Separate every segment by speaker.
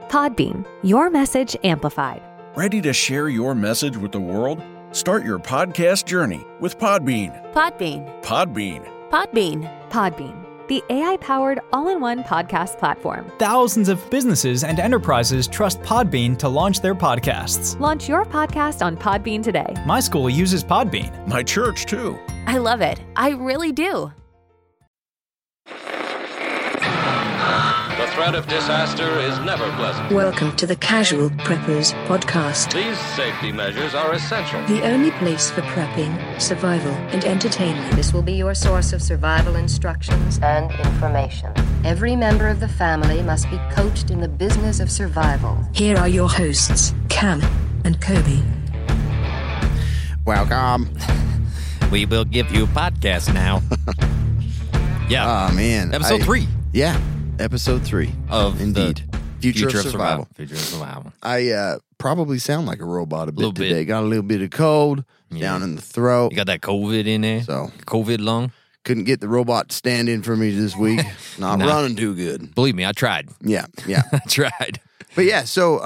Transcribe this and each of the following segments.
Speaker 1: Podbean, your message amplified.
Speaker 2: Ready to share your message with the world? Start your podcast journey with Podbean.
Speaker 1: Podbean.
Speaker 2: Podbean.
Speaker 1: Podbean. Podbean, the AI-powered all-in-one podcast platform.
Speaker 3: Thousands of businesses and enterprises trust Podbean to launch their podcasts.
Speaker 1: Launch your podcast on Podbean today.
Speaker 3: My school uses Podbean.
Speaker 2: My church, too.
Speaker 1: I love it. I really do.
Speaker 4: The threat of disaster is never pleasant.
Speaker 5: Welcome to the Casual Preppers Podcast.
Speaker 4: These safety measures are essential.
Speaker 5: The only place for prepping, survival, and entertainment.
Speaker 6: This will be your source of survival instructions and information. Every member of the family must be coached in the business of survival.
Speaker 5: Here are your hosts, Cam and Kobe.
Speaker 7: Welcome.
Speaker 8: We will give you a podcast now. Yeah.
Speaker 7: Oh, man.
Speaker 8: Episode 3.
Speaker 7: Yeah. Episode 3
Speaker 8: Of
Speaker 7: Indeed. Future of Survival.
Speaker 8: Future of Survival.
Speaker 7: I probably sound like a robot a bit
Speaker 8: Little
Speaker 7: today.
Speaker 8: bit.
Speaker 7: Got a little bit of cold down in the throat.
Speaker 8: You got that COVID in there?
Speaker 7: So
Speaker 8: COVID lung?
Speaker 7: couldn't get the robot to stand in for me this week. Not
Speaker 8: Nah.
Speaker 7: running too good.
Speaker 8: Believe me, I tried.
Speaker 7: Yeah.
Speaker 8: I tried.
Speaker 7: But yeah, so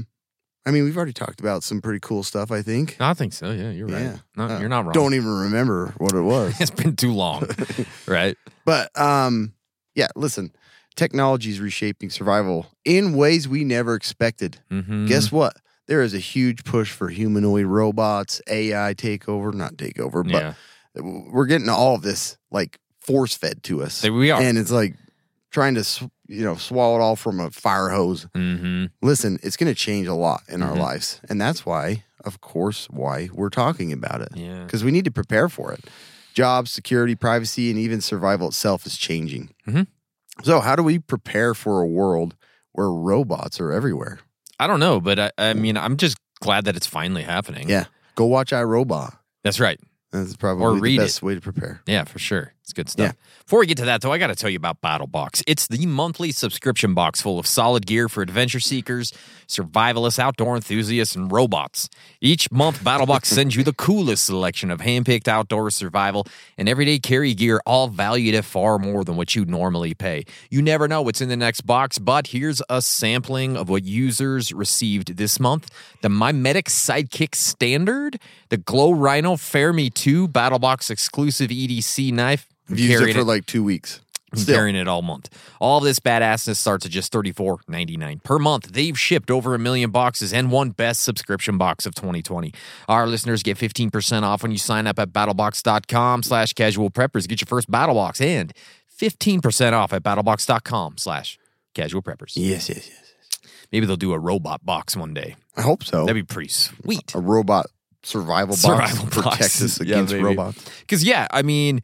Speaker 7: I mean, we've already talked about some pretty cool stuff, I think.
Speaker 8: I think so. Yeah, you're right.
Speaker 7: Yeah.
Speaker 8: No, you're not wrong.
Speaker 7: Don't even remember what it was.
Speaker 8: It's been too long. Right?
Speaker 7: But yeah, listen. Technology is reshaping survival in ways we never expected.
Speaker 8: Mm-hmm.
Speaker 7: Guess what? There is a huge push for humanoid robots, AI takeover, not takeover,
Speaker 8: Yeah.
Speaker 7: but we're getting all of this like force fed to us.
Speaker 8: There we are.
Speaker 7: And it's like trying to, swallow it all from a fire hose.
Speaker 8: Mm-hmm.
Speaker 7: Listen, it's going to change a lot in our lives. And that's why, of course, why we're talking about it.
Speaker 8: Yeah.
Speaker 7: Because we need to prepare for it. Jobs, security, privacy, and even survival itself is changing.
Speaker 8: Mm-hmm.
Speaker 7: So how do we prepare for a world where robots are everywhere?
Speaker 8: I don't know, but I mean, I'm just glad that it's finally happening.
Speaker 7: Yeah. Go watch iRobot.
Speaker 8: That's right.
Speaker 7: That's probably
Speaker 8: Or
Speaker 7: the
Speaker 8: read
Speaker 7: best way to prepare.
Speaker 8: Yeah, for sure. It's good stuff.
Speaker 7: Yeah.
Speaker 8: Before we get to that, though, I got to tell you about BattleBox. It's the monthly subscription box full of solid gear for adventure seekers, survivalists, outdoor enthusiasts, and robots. Each month, BattleBox sends you the coolest selection of hand-picked outdoor survival and everyday carry gear, all valued at far more than what you'd normally pay. You never know what's in the next box, but here's a sampling of what users received this month. The MyMedic Sidekick Standard, the Glow Rhino Fermi 2 BattleBox exclusive EDC knife.
Speaker 7: I've used it for like 2 weeks.
Speaker 8: I'm carrying it all month. All of this badassness starts at just $34.99 per month. They've shipped over 1 million boxes and won Best Subscription Box of 2020. Our listeners get 15% off when you sign up at battlebox.com/casualpreppers. Get your first BattleBox and 15% off at battlebox.com/casualpreppers.
Speaker 7: Yes.
Speaker 8: Maybe they'll do a robot box one day.
Speaker 7: I hope so.
Speaker 8: That'd be pretty sweet.
Speaker 7: A robot survival box to protect us against robots.
Speaker 8: Because, I mean,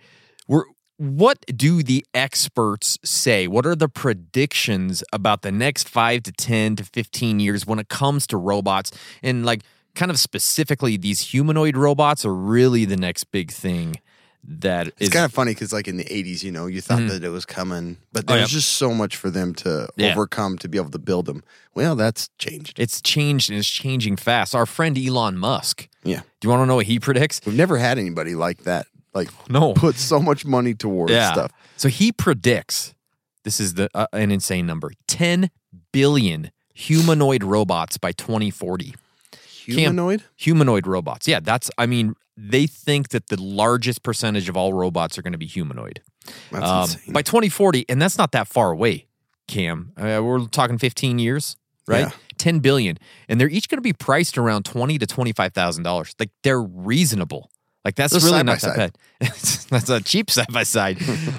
Speaker 8: what do the experts say? What are the predictions about the next 5 to 10 to 15 years when it comes to robots? And like kind of specifically, these humanoid robots are really the next big thing that
Speaker 7: It's kind of funny because like in the 80s, you thought that it was coming, but there's just so much for them to overcome to be able to build them. Well, that's changed.
Speaker 8: It's changed and it's changing fast. Our friend Elon Musk.
Speaker 7: Yeah.
Speaker 8: Do you want to know what he predicts?
Speaker 7: We've never had anybody like that. Like,
Speaker 8: No.
Speaker 7: put so much money towards stuff.
Speaker 8: So he predicts, this is an insane number, 10 billion humanoid robots by 2040.
Speaker 7: Humanoid?
Speaker 8: Humanoid robots. Yeah, they think that the largest percentage of all robots are going to be humanoid.
Speaker 7: That's insane.
Speaker 8: By 2040, and that's not that far away, Cam. We're talking 15 years, right?
Speaker 7: Yeah.
Speaker 8: 10 billion. And they're each going to be priced around $20,000 to $25,000. Like, they're reasonable. Like, that's
Speaker 7: They're
Speaker 8: really not that
Speaker 7: side-by-side.
Speaker 8: bad. That's a cheap side-by-side.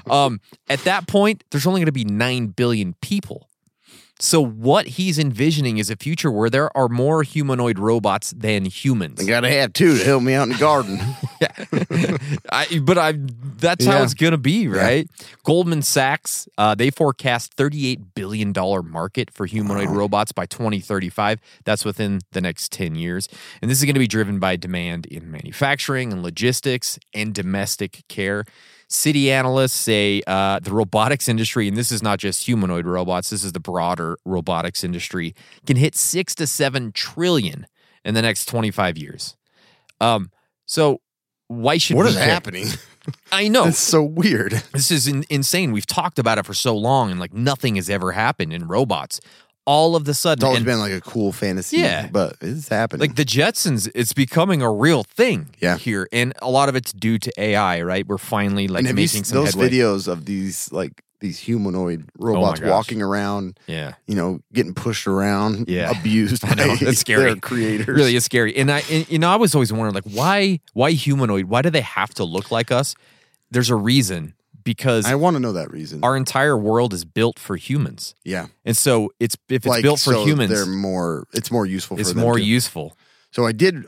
Speaker 8: At that point, there's only going to be 9 billion people. So what he's envisioning is a future where there are more humanoid robots than humans.
Speaker 7: I gotta have 2 to help me out in the garden.
Speaker 8: That's how it's going to be, right? Yeah. Goldman Sachs, they forecast $38 billion market for humanoid robots by 2035. That's within the next 10 years. And this is going to be driven by demand in manufacturing and logistics and domestic care. City analysts say the robotics industry, and this is not just humanoid robots, this is the broader robotics industry, can hit 6 to 7 trillion in the next 25 years. So why should
Speaker 7: What
Speaker 8: we
Speaker 7: is
Speaker 8: care?
Speaker 7: happening?
Speaker 8: I know.
Speaker 7: It's so weird.
Speaker 8: This is insane. We've talked about it for so long, and like nothing has ever happened in robots. all of the sudden.
Speaker 7: It's always been like a cool fantasy, but it's happening.
Speaker 8: Like the Jetsons, it's becoming a real thing
Speaker 7: here.
Speaker 8: And a lot of it's due to AI, right? We're finally like making some
Speaker 7: those
Speaker 8: headway.
Speaker 7: videos of these humanoid robots walking around, getting pushed around, abused by
Speaker 8: that's scary.
Speaker 7: their creators.
Speaker 8: Really is scary. And I was always wondering, like, why humanoid? Why do they have to look like us? There's a reason. Because
Speaker 7: I want to know that reason.
Speaker 8: Our entire world is built for humans.
Speaker 7: Yeah.
Speaker 8: And so if it's built for humans,
Speaker 7: it's more useful for them.
Speaker 8: It's more useful.
Speaker 7: So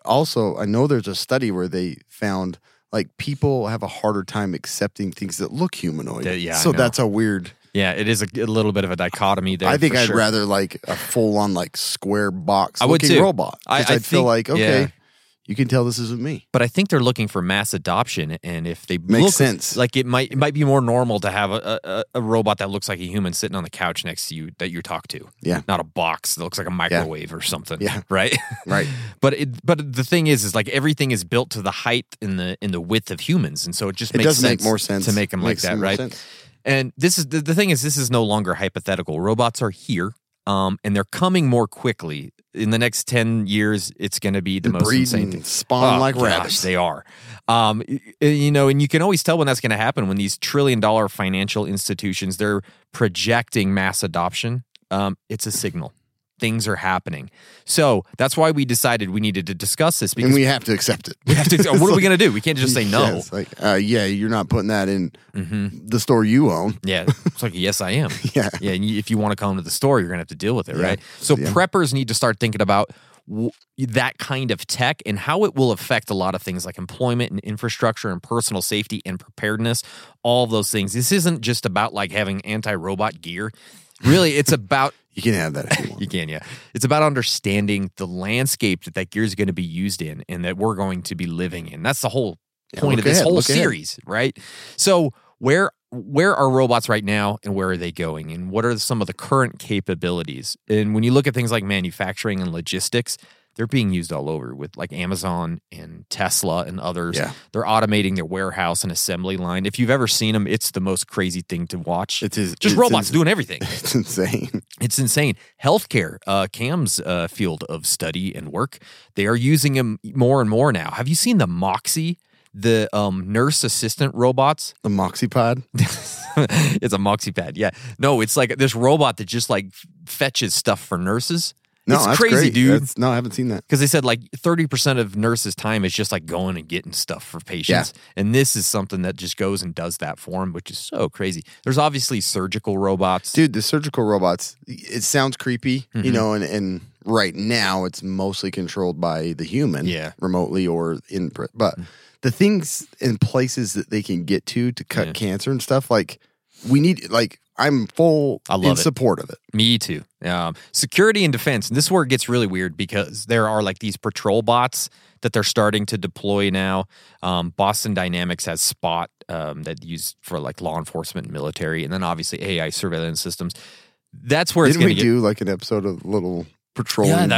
Speaker 7: I know there's a study where they found like people have a harder time accepting things that look humanoid. So that's a weird.
Speaker 8: Yeah, it is a little bit of a dichotomy there.
Speaker 7: I think I'd rather like a full on like square box
Speaker 8: looking
Speaker 7: robot. I feel like, okay. You can tell this isn't me.
Speaker 8: But I think they're looking for mass adoption, and if they
Speaker 7: makes sense,
Speaker 8: like it might be more normal to have a robot that looks like a human sitting on the couch next to you that you talk to.
Speaker 7: Yeah,
Speaker 8: not a box that looks like a microwave or something.
Speaker 7: Yeah,
Speaker 8: right,
Speaker 7: right.
Speaker 8: But the thing is like everything is built to the height and the width of humans, and so it just makes
Speaker 7: make more sense
Speaker 8: to make them like that, right? Sense. And this is the thing is this is no longer hypothetical. Robots are here. And they're coming more quickly. In the next 10 years, it's going to be the most insane thing.
Speaker 7: Spawn like rabbits.
Speaker 8: They are. And you can always tell when that's going to happen when these trillion-dollar financial institutions, they're projecting mass adoption. It's a signal. Things are happening. So that's why we decided we needed to discuss this. Because
Speaker 7: and we have to accept it.
Speaker 8: We have to. What are we going to do? We can't just say no.
Speaker 7: Yes, you're not putting that in the store you own.
Speaker 8: Yeah. It's like, yes, I am.
Speaker 7: Yeah.
Speaker 8: And if you want to come to the store, you're going to have to deal with it, right? So preppers need to start thinking about that kind of tech and how it will affect a lot of things like employment and infrastructure and personal safety and preparedness, all of those things. This isn't just about like having anti-robot gear. Really, it's about...
Speaker 7: You can have that if you want.
Speaker 8: You can, yeah. It's about understanding the landscape that gear is going to be used in and that we're going to be living in. That's the whole point of this whole series, right? So where are robots right now and where are they going? And what are some of the current capabilities? And when you look at things like manufacturing and logistics, they're being used all over with like Amazon and Tesla and others.
Speaker 7: Yeah.
Speaker 8: They're automating their warehouse and assembly line. If you've ever seen them, it's the most crazy thing to watch. It's robots doing everything.
Speaker 7: It's insane.
Speaker 8: It's insane. Healthcare, Cam's field of study and work, they are using them more and more now. Have you seen the Moxie? The nurse assistant robots?
Speaker 7: The MoxiePod?
Speaker 8: It's a MoxiePad, yeah. No, it's like this robot that just like fetches stuff for nurses.
Speaker 7: No,
Speaker 8: it's
Speaker 7: that's
Speaker 8: crazy,
Speaker 7: great.
Speaker 8: dude.
Speaker 7: No, I haven't seen that.
Speaker 8: Because they said like 30% of nurses' time is just like going and getting stuff for patients. Yeah. And this is something that just goes and does that for them, which is so crazy. There's obviously surgical robots.
Speaker 7: Dude, the surgical robots, it sounds creepy, and right now it's mostly controlled by the human remotely or in. But the things and places that they can get to cut cancer and stuff, like we need, like, I'm full in support of it.
Speaker 8: Me too. Security and defense. And this is where it gets really weird because there are like these patrol bots that they're starting to deploy now. Boston Dynamics has Spot that used for like law enforcement and military. And then obviously AI surveillance systems. That's where it's going to get...
Speaker 7: Didn't we do like an episode of little... patrolling
Speaker 8: that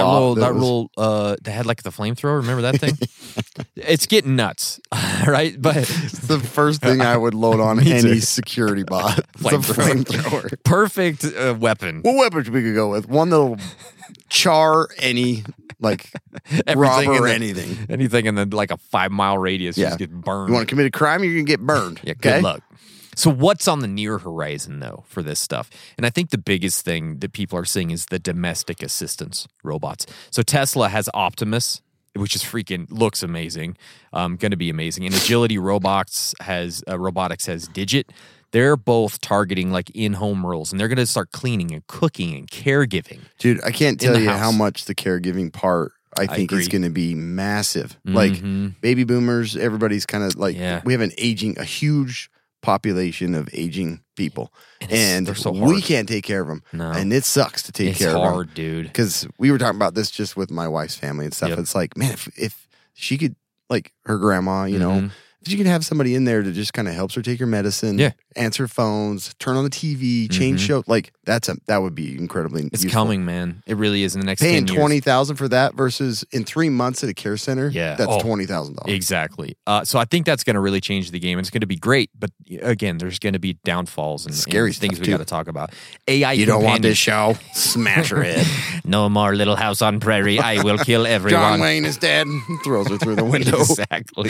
Speaker 8: had like the flamethrower. Remember that thing? It's getting nuts, right? But
Speaker 7: it's the first thing I would load on any security bot. Flamethrower.
Speaker 8: Perfect weapon.
Speaker 7: What weapon we could go with? One that'll char any like robber or anything.
Speaker 8: Anything in the like a 5-mile radius just get burned.
Speaker 7: You want to commit a crime, you're gonna get burned.
Speaker 8: Yeah, good luck. So what's on the near horizon, though, for this stuff? And I think the biggest thing that people are seeing is the domestic assistance robots. So Tesla has Optimus, which is looks amazing, going to be amazing. And Agility Robotics has Digit. They're both targeting like in-home roles, and they're going to start cleaning and cooking and caregiving.
Speaker 7: Dude, I can't tell you how much the caregiving part I think is going to be massive. Mm-hmm. Like baby boomers, everybody's kind of like we have a huge population of aging people, and
Speaker 8: so
Speaker 7: we can't take care of them. No. And it sucks to take care of them.
Speaker 8: It's hard, dude.
Speaker 7: Because we were talking about this just with my wife's family and stuff. Yep. It's like, man, if she could, like her grandma, if Because you can have somebody in there that just kind of helps her take her medicine, answer phones, turn on the TV, change show. Like that would be incredibly
Speaker 8: It's
Speaker 7: useful.
Speaker 8: coming, man. It really is in the next
Speaker 7: Paying
Speaker 8: 10 years.
Speaker 7: $20,000 for that versus in 3 months at a care center, that's $20,000.
Speaker 8: Exactly. So I think that's going to really change the game. It's going to be great, but again, there's going to be downfalls and
Speaker 7: Scary
Speaker 8: things
Speaker 7: stuff,
Speaker 8: we got
Speaker 7: too.
Speaker 8: to talk about. AI.
Speaker 7: You don't want this show? Smash her head.
Speaker 8: No more Little House on Prairie. I will kill everyone.
Speaker 7: John Wayne is dead. Throws her through the window.
Speaker 8: Exactly.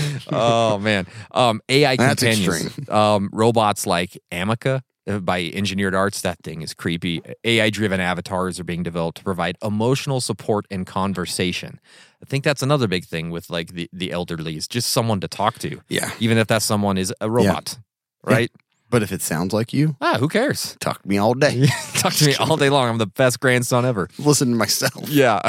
Speaker 8: Oh man. AI
Speaker 7: That's
Speaker 8: companions. Robots like Amica by Engineered Arts. That thing is creepy. AI-driven avatars are being developed to provide emotional support and conversation. I think that's another big thing with like the elderly is just someone to talk to.
Speaker 7: Yeah.
Speaker 8: Even if that someone is a robot, right?
Speaker 7: But if it sounds like you,
Speaker 8: Who cares?
Speaker 7: talk to me all day.
Speaker 8: Talk to me all day long. I'm the best grandson ever.
Speaker 7: Listen to myself.
Speaker 8: Yeah.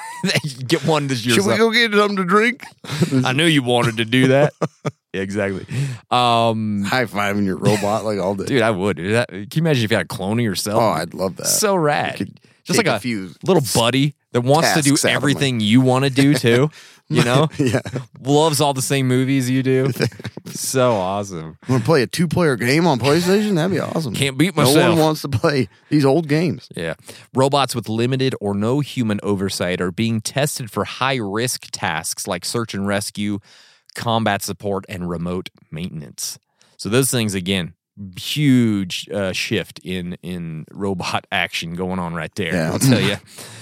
Speaker 8: Get one to yourself.
Speaker 7: Should we go get something to drink?
Speaker 8: I knew you wanted to do that. Exactly.
Speaker 7: High-fiving your robot like all day.
Speaker 8: Dude, I would. Can you imagine if you had a clone of yourself?
Speaker 7: Oh, I'd love that.
Speaker 8: So rad.
Speaker 7: You could
Speaker 8: Just
Speaker 7: take
Speaker 8: like
Speaker 7: a few
Speaker 8: little buddy that wants to do
Speaker 7: tasks out of
Speaker 8: everything you want to do too. You know?
Speaker 7: Yeah.
Speaker 8: Loves all the same movies you do. So awesome.
Speaker 7: Want to play a 2-player game on PlayStation? That'd be awesome.
Speaker 8: Can't beat
Speaker 7: No
Speaker 8: myself.
Speaker 7: one wants to play these old games.
Speaker 8: Yeah. Robots with limited or no human oversight are being tested for high-risk tasks like search and rescue, combat support, and remote maintenance. So those things, again, huge shift in robot action going on right there.
Speaker 7: Yeah.
Speaker 8: I'll tell you.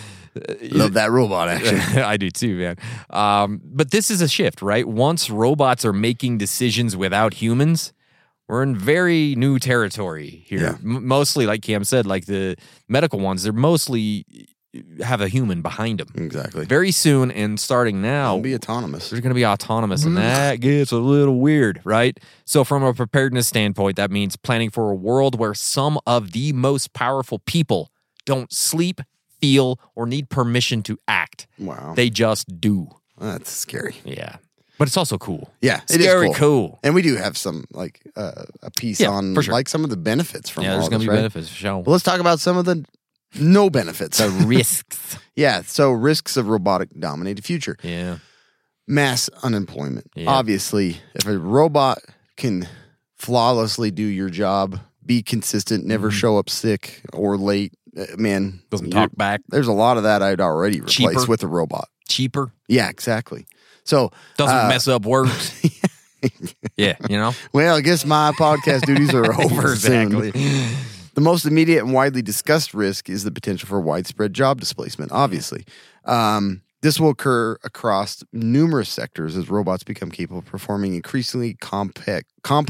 Speaker 7: Love that robot action.
Speaker 8: I do too, man. But this is a shift, right? Once robots are making decisions without humans, we're in very new territory here.
Speaker 7: Yeah.
Speaker 8: Mostly, like Cam said, like the medical ones, they're mostly have a human behind them.
Speaker 7: Exactly.
Speaker 8: Very soon and starting now,
Speaker 7: It'll be autonomous.
Speaker 8: they're going to be autonomous, and that gets a little weird, right? So from a preparedness standpoint, that means planning for a world where some of the most powerful people don't sleep, feel, or need permission to act.
Speaker 7: Wow.
Speaker 8: They just do.
Speaker 7: That's scary.
Speaker 8: Yeah. But it's also cool.
Speaker 7: Yeah, it is
Speaker 8: Scary cool.
Speaker 7: And we do have some, like, a piece on,
Speaker 8: for sure.
Speaker 7: like, some of the benefits from
Speaker 8: Yeah,
Speaker 7: all
Speaker 8: there's going
Speaker 7: this,
Speaker 8: to be
Speaker 7: right?
Speaker 8: benefits for sure.
Speaker 7: Well, let's talk about some of the no benefits.
Speaker 8: The risks.
Speaker 7: Yeah, so risks of robotic-dominated future.
Speaker 8: Yeah.
Speaker 7: Mass unemployment.
Speaker 8: Yeah.
Speaker 7: Obviously, if a robot can flawlessly do your job, be consistent, never show up sick or late, man.
Speaker 8: Doesn't talk back.
Speaker 7: There's a lot of that I'd already replace
Speaker 8: Cheaper.
Speaker 7: with a robot.
Speaker 8: Cheaper.
Speaker 7: Yeah, exactly. So
Speaker 8: Doesn't mess up words. Yeah, you know?
Speaker 7: well, I guess my podcast duties are over soon.
Speaker 8: Exactly.
Speaker 7: The most immediate and widely discussed risk is the potential for widespread job displacement, obviously. This will occur across numerous sectors as robots become capable of performing increasingly complex.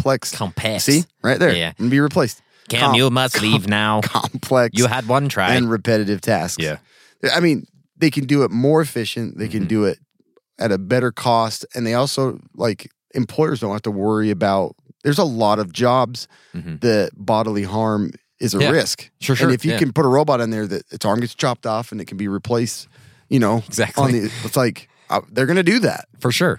Speaker 7: See? Right there.
Speaker 8: Yeah.
Speaker 7: And be replaced.
Speaker 8: Cam, you must leave now.
Speaker 7: Complex.
Speaker 8: You had one try.
Speaker 7: And repetitive tasks.
Speaker 8: Yeah.
Speaker 7: I mean, they can do it more efficient. They can do it at a better cost. And they also, like, employers don't have to worry about, there's a lot of jobs that bodily harm is a risk.
Speaker 8: Sure.
Speaker 7: And if you can put a robot in there that its arm gets chopped off and it can be replaced, you know,
Speaker 8: Exactly.
Speaker 7: it's like, they're going to do that.
Speaker 8: For sure.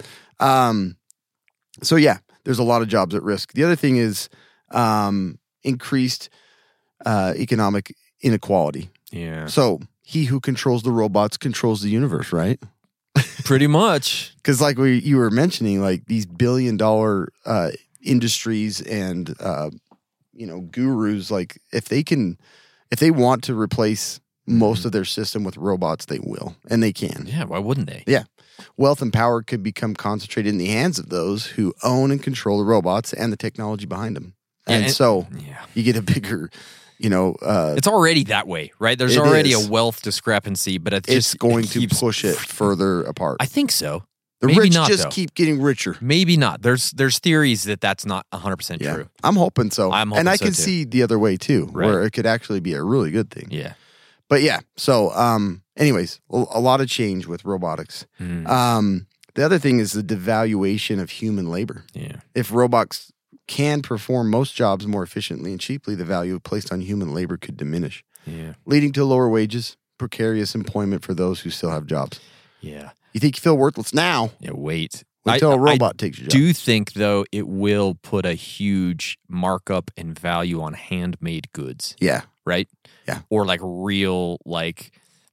Speaker 7: So yeah, there's a lot of jobs at risk. The other thing is increased economic inequality.
Speaker 8: Yeah.
Speaker 7: So he who controls the robots controls the universe, right?
Speaker 8: Pretty much.
Speaker 7: Because like you were mentioning, like these billion-dollar industries and gurus, like if they want to replace most of their system with robots, they will, and they can.
Speaker 8: Yeah, why wouldn't they?
Speaker 7: Yeah. Wealth and power could become concentrated in the hands of those who own and control the robots and the technology behind them. And so you get a bigger,
Speaker 8: it's already that way, right? There's
Speaker 7: It
Speaker 8: already
Speaker 7: is.
Speaker 8: a wealth discrepancy, but
Speaker 7: it's going to
Speaker 8: keeps-
Speaker 7: push it further apart.
Speaker 8: I think so.
Speaker 7: The
Speaker 8: Maybe
Speaker 7: rich
Speaker 8: not,
Speaker 7: just
Speaker 8: though.
Speaker 7: keep getting richer.
Speaker 8: Maybe not. There's theories that's not 100%
Speaker 7: Yeah.
Speaker 8: true.
Speaker 7: I'm hoping so.
Speaker 8: I'm hoping
Speaker 7: and I
Speaker 8: so,
Speaker 7: can
Speaker 8: too.
Speaker 7: see the other way too,
Speaker 8: Right.
Speaker 7: where it could actually be a really good thing.
Speaker 8: Yeah.
Speaker 7: But yeah, so anyways, a lot of change with robotics. The other thing is the devaluation of human labor.
Speaker 8: Yeah.
Speaker 7: If robots can perform most jobs more efficiently and cheaply, the value placed on human labor could diminish,
Speaker 8: Yeah.
Speaker 7: leading to lower wages, precarious employment for those who still have jobs.
Speaker 8: Yeah.
Speaker 7: You think you feel worthless now?
Speaker 8: Yeah, wait.
Speaker 7: Until a robot takes your job.
Speaker 8: I do think, though, it will put a huge markup and value on handmade goods,
Speaker 7: Yeah.
Speaker 8: right?
Speaker 7: Yeah.
Speaker 8: Or like real, like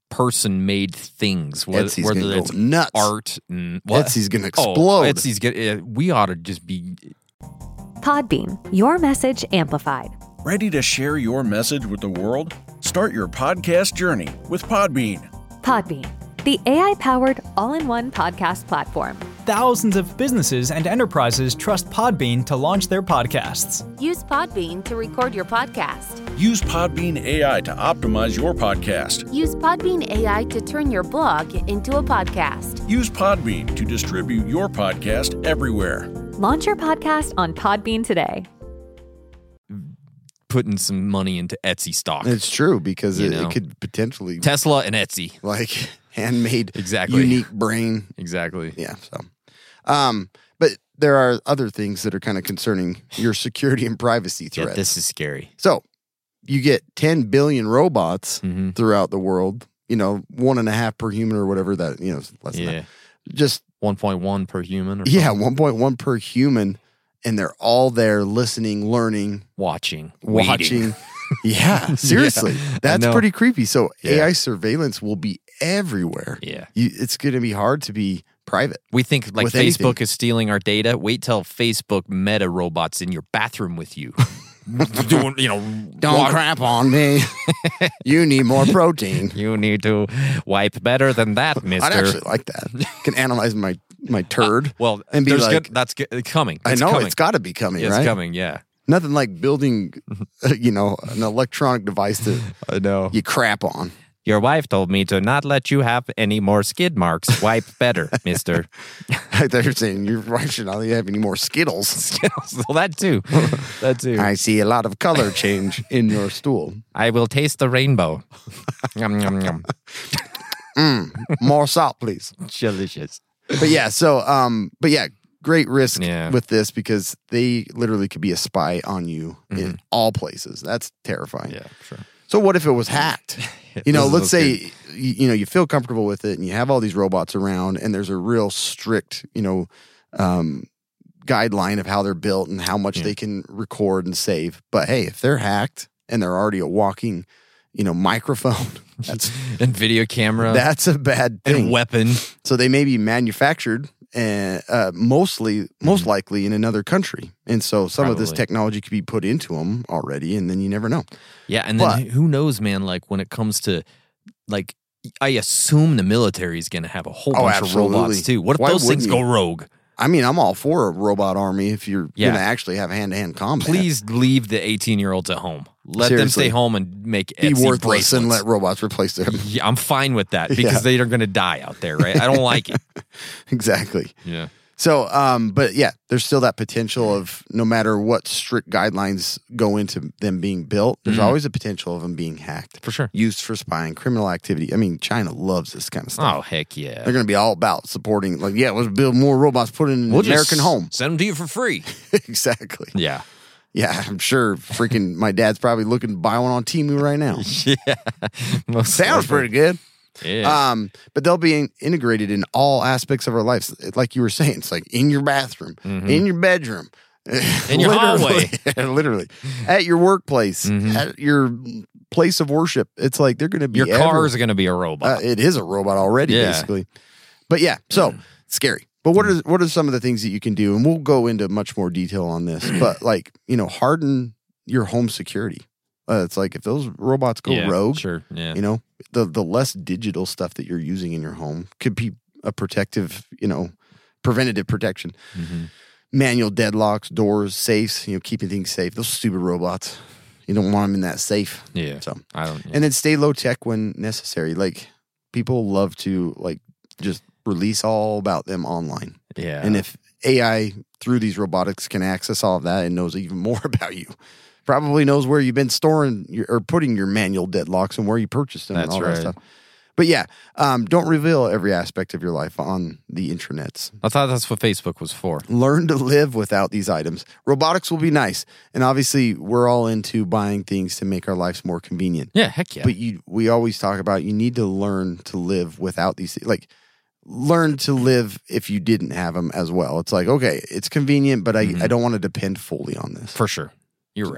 Speaker 8: person-made things,
Speaker 7: Etsy's
Speaker 8: whether
Speaker 7: gonna
Speaker 8: it's
Speaker 7: go nuts.
Speaker 8: art and what?
Speaker 7: Etsy's gonna explode.
Speaker 8: Etsy's gonna. We ought to just be.
Speaker 1: Podbean, your message amplified.
Speaker 2: Ready to share your message with the world? Start your podcast journey with Podbean.
Speaker 1: Podbean, the AI-powered all-in-one podcast platform.
Speaker 3: Thousands of businesses and enterprises trust Podbean to launch their podcasts.
Speaker 9: Use Podbean to record your podcast.
Speaker 2: Use Podbean AI to optimize your podcast.
Speaker 9: Use Podbean AI to turn your blog into a podcast.
Speaker 2: Use Podbean to distribute your podcast everywhere.
Speaker 1: Launch your podcast on Podbean today.
Speaker 8: Putting some money into Etsy stock.
Speaker 7: It's true because it could potentially
Speaker 8: Tesla and Etsy,
Speaker 7: like handmade,
Speaker 8: exactly,
Speaker 7: unique brain,
Speaker 8: exactly.
Speaker 7: Yeah. So, but there are other things that are kind of concerning your security and privacy threats.
Speaker 8: Yeah, this is scary.
Speaker 7: So, you get 10 billion robots throughout the world. 1.5 per human or whatever that less than that. Just
Speaker 8: 1.1 per human. Or
Speaker 7: 1.1 per human. And they're all there listening, learning,
Speaker 8: watching.
Speaker 7: Yeah, seriously. That's pretty creepy. So AI surveillance will be everywhere.
Speaker 8: Yeah.
Speaker 7: It's going to be hard to be private.
Speaker 8: We think like
Speaker 7: with
Speaker 8: Facebook
Speaker 7: anything.
Speaker 8: is stealing our data. Wait till Facebook meta robots in your bathroom with you. Doing,
Speaker 7: Don't crap on me. You need more protein.
Speaker 8: You need to wipe better than that, mister.
Speaker 7: I'd actually like that. Can analyze my turd.
Speaker 8: And
Speaker 7: be like,
Speaker 8: that's coming.
Speaker 7: I know it's got to be coming, right?
Speaker 8: It's coming, yeah.
Speaker 7: Nothing like building, an electronic device that
Speaker 8: I know
Speaker 7: you crap on.
Speaker 8: Your wife told me to not let you have any more skid marks. Wipe better, mister.
Speaker 7: They're saying your wife should not have any more Skittles.
Speaker 8: Skittles. Well, that too.
Speaker 7: I see a lot of color change in your stool.
Speaker 8: I will taste the rainbow. Yum, yum, yum.
Speaker 7: More salt, please.
Speaker 8: Delicious.
Speaker 7: But yeah, great risk with this because they literally could be a spy on you in all places. That's terrifying.
Speaker 8: Yeah, sure.
Speaker 7: So what if it was hacked? Let's say you feel comfortable with it and you have all these robots around and there's a real strict, guideline of how they're built and how much they can record and save. But hey, if they're hacked and they're already a walking, microphone,
Speaker 8: and video camera,
Speaker 7: that's a bad thing.
Speaker 8: And weapon.
Speaker 7: So they may be manufactured and most likely in another country. And so some of this technology could be put into them already, and then you never know.
Speaker 8: Yeah, and then who knows, man, like when it comes to, like, I assume the military is going to have a whole bunch of robots too. What if those things go rogue?
Speaker 7: I mean, I'm all for a robot army if you're going to actually have hand-to-hand combat.
Speaker 8: Please leave the 18-year-olds at home. Let them stay home and make Etsy
Speaker 7: be worthless
Speaker 8: bracelets.
Speaker 7: And let robots replace them.
Speaker 8: Yeah, I'm fine with that because they are going to die out there, right? I don't like it.
Speaker 7: Exactly.
Speaker 8: Yeah.
Speaker 7: So, but yeah, there's still that potential of no matter what strict guidelines go into them being built, there's always a potential of them being hacked.
Speaker 8: For sure.
Speaker 7: Used for spying, criminal activity. I mean, China loves this kind of stuff.
Speaker 8: Oh, heck yeah.
Speaker 7: They're going to be all about supporting, like, let's build more robots, put in an American home.
Speaker 8: Send them to you for free.
Speaker 7: Exactly.
Speaker 8: Yeah.
Speaker 7: Yeah, I'm sure freaking my dad's probably looking to buy one on Temu right now.
Speaker 8: Yeah.
Speaker 7: Sounds pretty good.
Speaker 8: Yeah.
Speaker 7: But they'll be integrated in all aspects of our lives. Like you were saying, it's like in your bathroom, in your bedroom,
Speaker 8: in your hallway,
Speaker 7: literally at your workplace, at your place of worship. It's like they're going to be
Speaker 8: your car is going to be a robot.
Speaker 7: It is a robot already, basically. But yeah, so scary. But what are some of the things that you can do? And we'll go into much more detail on this. But like harden your home security. It's like if those robots go rogue,
Speaker 8: sure, yeah.
Speaker 7: The less digital stuff that you're using in your home could be a protective, preventative protection. Manual deadlocks, doors, safes, keeping things safe. Those stupid robots, you don't want them in that safe.
Speaker 8: Yeah.
Speaker 7: So
Speaker 8: I don't. Yeah.
Speaker 7: And then stay low tech when necessary. Like people love to just release all about them online.
Speaker 8: Yeah.
Speaker 7: And if AI through these robotics can access all of that and knows even more about you. Probably knows where you've been storing or putting your manual deadlocks and where you purchased them and all that stuff. But yeah, don't reveal every aspect of your life on the intranets.
Speaker 8: I thought that's what Facebook was for.
Speaker 7: Learn to live without these items. Robotics will be nice. And obviously, we're all into buying things to make our lives more convenient.
Speaker 8: Yeah, heck yeah.
Speaker 7: But we always talk about you need to learn to live without these things. Like, learn to live if you didn't have them as well. It's like, okay, it's convenient, but I don't want to depend fully on this.
Speaker 8: For sure. You're right.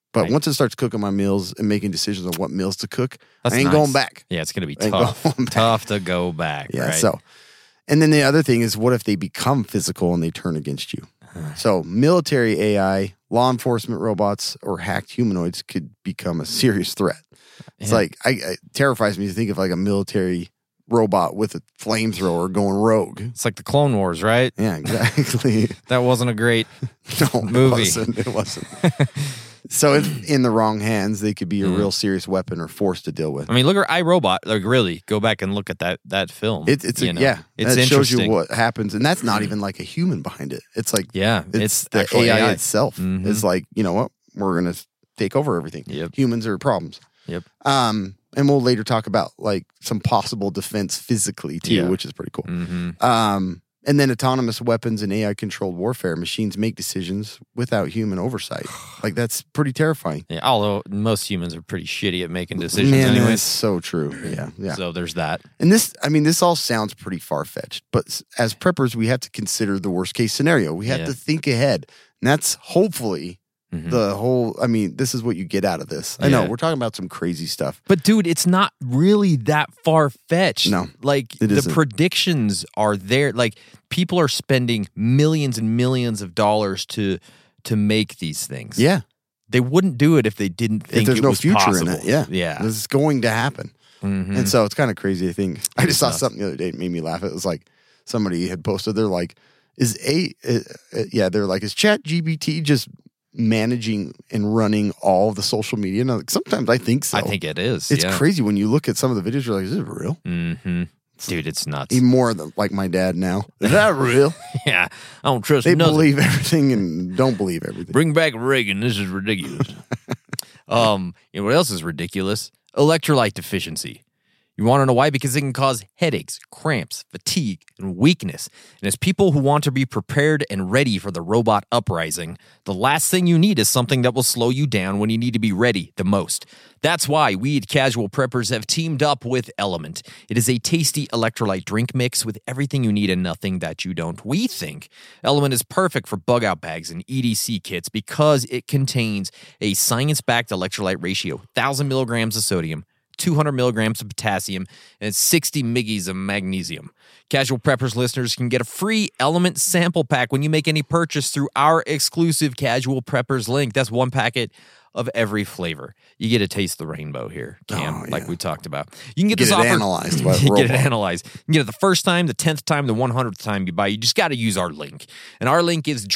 Speaker 7: But
Speaker 8: Right.
Speaker 7: once it starts cooking my meals and making decisions on what meals to cook,
Speaker 8: That's
Speaker 7: I ain't
Speaker 8: nice.
Speaker 7: going back.
Speaker 8: Yeah, it's going to be
Speaker 7: Ain't
Speaker 8: tough.
Speaker 7: going back.
Speaker 8: Tough to go back.
Speaker 7: Yeah.
Speaker 8: right?
Speaker 7: So, and then the other thing is, what if they become physical and they turn against you? So, military AI, law enforcement robots, or hacked humanoids could become a serious threat. It's
Speaker 8: Yeah.
Speaker 7: like, it terrifies me to think of like a military robot with a flamethrower going rogue.
Speaker 8: It's like the Clone Wars, right?
Speaker 7: Yeah, exactly.
Speaker 8: That wasn't a great
Speaker 7: No,
Speaker 8: movie.
Speaker 7: It wasn't. So, if in the wrong hands, they could be a real serious weapon or force to deal with.
Speaker 8: I mean, look at iRobot. Like, really, go back and look at that film.
Speaker 7: It's
Speaker 8: it's
Speaker 7: that
Speaker 8: interesting.
Speaker 7: shows you what happens, and that's not even like a human behind it. It's like it's the
Speaker 8: actual
Speaker 7: AI itself.
Speaker 8: Mhm.
Speaker 7: It's like, you know what, we're gonna take over everything.
Speaker 8: Yep.
Speaker 7: Humans are problems.
Speaker 8: Yep.
Speaker 7: And we'll later talk about like some possible defense physically too,
Speaker 8: Yeah.
Speaker 7: which is pretty cool.
Speaker 8: Mm-hmm.
Speaker 7: And then autonomous weapons and AI controlled warfare. Machines make decisions without human oversight. Like that's pretty terrifying.
Speaker 8: Yeah, although most humans are pretty shitty at making decisions
Speaker 7: Man,
Speaker 8: anyways.
Speaker 7: that's so true. Yeah.
Speaker 8: So there's that.
Speaker 7: And this all sounds pretty far-fetched, but as preppers, we have to consider the worst-case scenario. We have
Speaker 8: Yeah.
Speaker 7: to think ahead. And that's hopefully
Speaker 8: Mhm.
Speaker 7: the whole, this is what you get out of this. I know,
Speaker 8: Yeah.
Speaker 7: we're talking about some crazy stuff.
Speaker 8: But dude, it's not really that far fetched.
Speaker 7: No,
Speaker 8: like
Speaker 7: it
Speaker 8: the
Speaker 7: isn't.
Speaker 8: predictions are there. Like people are spending millions and millions of dollars to make these things.
Speaker 7: Yeah.
Speaker 8: They wouldn't do it if they didn't think
Speaker 7: If there's
Speaker 8: it
Speaker 7: no
Speaker 8: was
Speaker 7: future
Speaker 8: possible.
Speaker 7: in it. Yeah.
Speaker 8: Yeah.
Speaker 7: This is going to happen.
Speaker 8: Mhm.
Speaker 7: And so it's kind of crazy to think. I just saw
Speaker 8: nuts.
Speaker 7: something the other day that made me laugh. It was like somebody had posted, they're like, is ChatGPT just managing and running all of the social media? And I'm like, sometimes I think so.
Speaker 8: I think it is.
Speaker 7: It's
Speaker 8: yeah.
Speaker 7: crazy when you look at some of the videos. You're like, is it real?
Speaker 8: Mm-hmm. Dude, it's nuts.
Speaker 7: Even more than like my dad now. Is that real?
Speaker 8: Yeah, I don't trust
Speaker 7: They
Speaker 8: nothing.
Speaker 7: believe everything and don't believe everything.
Speaker 8: Bring back Reagan. This is ridiculous. You know what else is ridiculous? Electrolyte deficiency. You want to know why? Because it can cause headaches, cramps, fatigue, and weakness. And as people who want to be prepared and ready for the robot uprising, the last thing you need is something that will slow you down when you need to be ready the most. That's why we at Casual Preppers have teamed up with Element. It is a tasty electrolyte drink mix with everything you need and nothing that you don't. We think Element is perfect for bug-out bags and EDC kits because it contains a science-backed electrolyte ratio, 1,000 milligrams of sodium, 200 milligrams of potassium, and 60 mgs of magnesium. Casual Preppers listeners can get a free Element sample pack when you make any purchase through our exclusive Casual Preppers link. That's one packet of every flavor. You get to taste the rainbow here, Cam, like we talked about. You can get this
Speaker 7: Get it
Speaker 8: offer
Speaker 7: analyzed by a
Speaker 8: get it
Speaker 7: robot.
Speaker 8: analyzed. You can get it the first time, the 10th time, the 100th time you buy. You just got to use our link. And our link is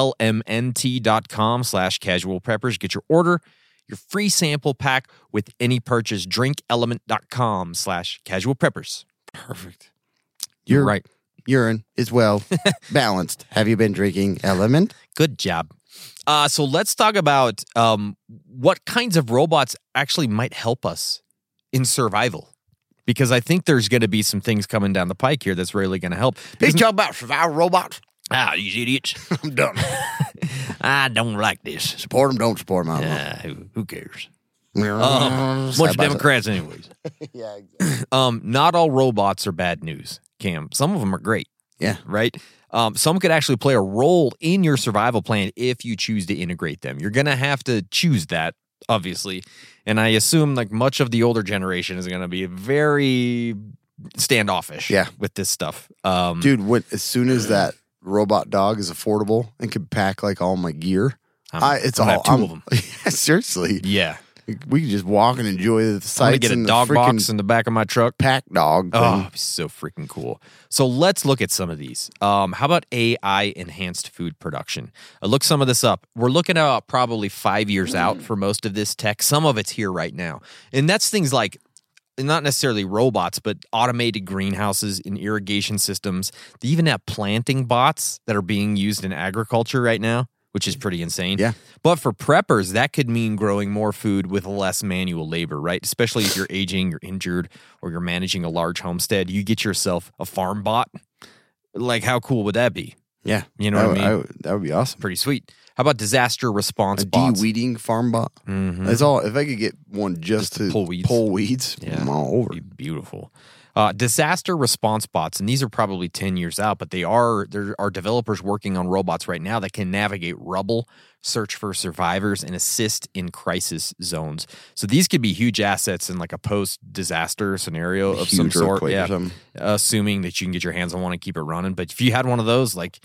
Speaker 8: drinklmnt.com/casual preppers. Get your order, your free sample pack with any purchase. Drinkelement.com/casual preppers.
Speaker 7: Perfect.
Speaker 8: You're right.
Speaker 7: Urine is well balanced. Have you been drinking Element?
Speaker 8: Good job. So let's talk about what kinds of robots actually might help us in survival. Because I think there's going to be some things coming down the pike here that's really going to help.
Speaker 7: He's talking about survival robots.
Speaker 8: These idiots.
Speaker 7: I'm done.
Speaker 8: I don't like this.
Speaker 7: Support them, don't support them. I don't know.
Speaker 8: Who cares?
Speaker 7: Side
Speaker 8: Bunch of
Speaker 7: by side.
Speaker 8: Democrats anyways.
Speaker 7: Yeah, exactly.
Speaker 8: Not all robots are bad news, Cam. Some of them are great.
Speaker 7: Yeah.
Speaker 8: Right? Some could actually play a role in your survival plan if you choose to integrate them. You're going to have to choose that, obviously. And I assume like much of the older generation is going to be very standoffish with this stuff.
Speaker 7: Dude, as soon as that robot dog is affordable and can pack like all my gear,
Speaker 8: I'm gonna have two of them.
Speaker 7: Yeah, seriously.
Speaker 8: Yeah.
Speaker 7: We can just walk and enjoy the sights.
Speaker 8: I'm going to get a
Speaker 7: and
Speaker 8: dog
Speaker 7: the
Speaker 8: box in the back of my truck.
Speaker 7: pack dog thing.
Speaker 8: Oh, so freaking cool. So let's look at some of these. How about AI enhanced food production? I looked some of this up. We're looking at probably 5 years out for most of this tech. Some of it's here right now. And that's things like not necessarily robots, but automated greenhouses and irrigation systems. They even have planting bots that are being used in agriculture right now, which is pretty insane.
Speaker 7: Yeah.
Speaker 8: But for preppers, that could mean growing more food with less manual labor, right? Especially if you're aging, you're injured, or you're managing a large homestead. You get yourself a farm bot. Like, how cool would that be?
Speaker 7: Yeah.
Speaker 8: You know what I mean?
Speaker 7: That would be awesome.
Speaker 8: Pretty sweet. How about disaster response
Speaker 7: A
Speaker 8: bots?
Speaker 7: de-weeding farm bot. That's all. If I could get one just to
Speaker 8: pull weeds.
Speaker 7: I'm all over.
Speaker 8: Be beautiful. Disaster response bots, and these are probably 10 years out, but there are developers working on robots right now that can navigate rubble, search for survivors, and assist in crisis zones. So these could be huge assets in like a post-disaster scenario of some
Speaker 7: Huge
Speaker 8: sort.
Speaker 7: earthquake or something.
Speaker 8: Assuming that you can get your hands on one and keep it running. But if you had one of those, like,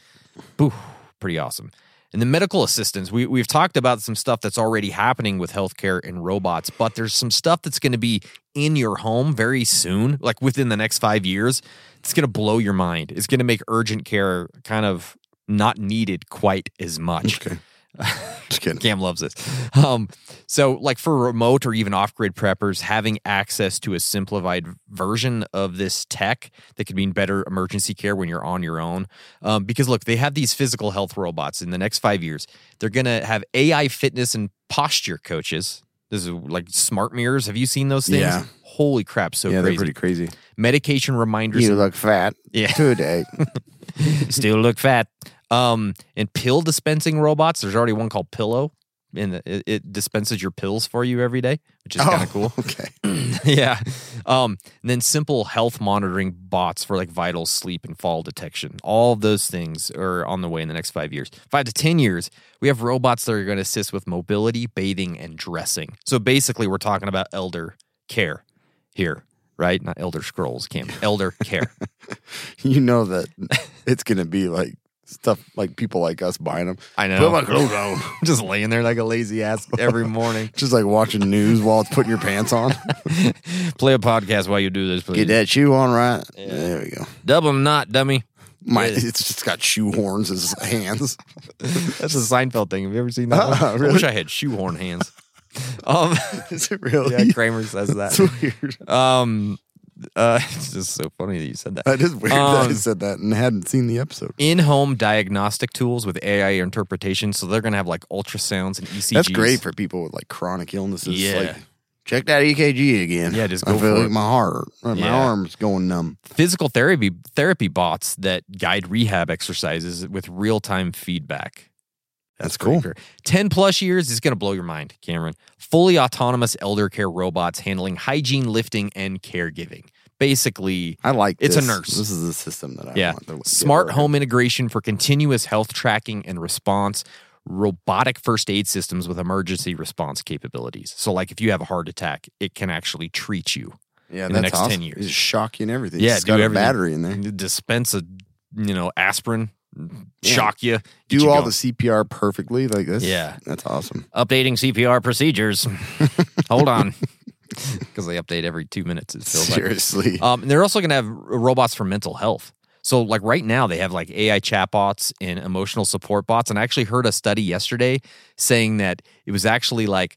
Speaker 8: pretty awesome. And the medical assistants, we've talked about some stuff that's already happening with healthcare and robots, but there's some stuff that's going to be in your home very soon, like within the next 5 years. It's going to blow your mind. It's going to make urgent care kind of not needed quite as much.
Speaker 7: Okay. Just kidding.
Speaker 8: Cam loves this. So like for remote or even off-grid preppers, having access to a simplified version of this tech that could mean better emergency care when you're on your own. Because look, they have these physical health robots in the next 5 years. They're going to have AI fitness and posture coaches. This is like smart mirrors. Have you seen those things?
Speaker 7: Yeah.
Speaker 8: Holy crap, so
Speaker 7: Yeah,
Speaker 8: crazy.
Speaker 7: they're pretty crazy.
Speaker 8: Medication reminders.
Speaker 7: You look fat today.
Speaker 8: Still look fat. And pill dispensing robots. There's already one called Pillow, and it dispenses your pills for you every day, which is kind of cool.
Speaker 7: Okay.
Speaker 8: Yeah. And then simple health monitoring bots for like vital sleep and fall detection. All of those things are on the way in the next 5 years. 5 to 10 years, we have robots that are going to assist with mobility, bathing, and dressing. So basically, we're talking about elder care here, right? Not Elder Scrolls, Cam. Elder care.
Speaker 7: You know that it's going to be like stuff like people like us buying them.
Speaker 8: I know.
Speaker 7: Put my clothes on.
Speaker 8: Just laying there like a lazy ass every morning.
Speaker 7: Just like watching news while it's putting your pants on.
Speaker 8: Play a podcast while you do this, please.
Speaker 7: Get that shoe on right. Yeah. There we go.
Speaker 8: Double knot, dummy.
Speaker 7: It's just got shoe horns as hands.
Speaker 8: That's a Seinfeld thing. Have you ever seen that one?
Speaker 7: Really?
Speaker 8: I wish I had shoehorn hands.
Speaker 7: Is it really?
Speaker 8: Yeah, Kramer says that.
Speaker 7: That's weird.
Speaker 8: It's just so funny that you said that.
Speaker 7: That is weird that I said that and hadn't seen the episode.
Speaker 8: In-home diagnostic tools with AI interpretation. So they're going to have like ultrasounds and ECGs.
Speaker 7: That's great for people with like chronic illnesses.
Speaker 8: Yeah.
Speaker 7: Like, check that EKG again.
Speaker 8: Yeah, just
Speaker 7: I
Speaker 8: go
Speaker 7: feel
Speaker 8: for
Speaker 7: like
Speaker 8: it.
Speaker 7: my arm's going numb.
Speaker 8: Physical therapy bots that guide rehab exercises with real-time feedback.
Speaker 7: That's
Speaker 8: pretty
Speaker 7: cool.
Speaker 8: 10 plus years is going to blow your mind, Cameron. Fully autonomous elder care robots handling hygiene, lifting, and caregiving. Basically,
Speaker 7: I like
Speaker 8: it's
Speaker 7: this.
Speaker 8: a nurse.
Speaker 7: This is the system that I want. to get
Speaker 8: Smart
Speaker 7: working.
Speaker 8: home integration for continuous health tracking and response. Robotic first aid systems with emergency response capabilities. So, like if you have a heart attack, it can actually treat you
Speaker 7: Yeah,
Speaker 8: in
Speaker 7: that's
Speaker 8: the next
Speaker 7: awesome.
Speaker 8: 10 years.
Speaker 7: Just shock you and everything.
Speaker 8: Yeah,
Speaker 7: It's
Speaker 8: do
Speaker 7: got a
Speaker 8: everything.
Speaker 7: battery in there.
Speaker 8: Dispense a, aspirin,
Speaker 7: Yeah.
Speaker 8: shock you.
Speaker 7: Do all the CPR perfectly like this.
Speaker 8: Yeah.
Speaker 7: That's awesome.
Speaker 8: Updating CPR procedures. Hold on. Because they update every 2 minutes, it feels like.
Speaker 7: Seriously.
Speaker 8: And they're also going to have robots for mental health. So, like right now, they have like AI chatbots and emotional support bots. And I actually heard a study yesterday saying that it was actually like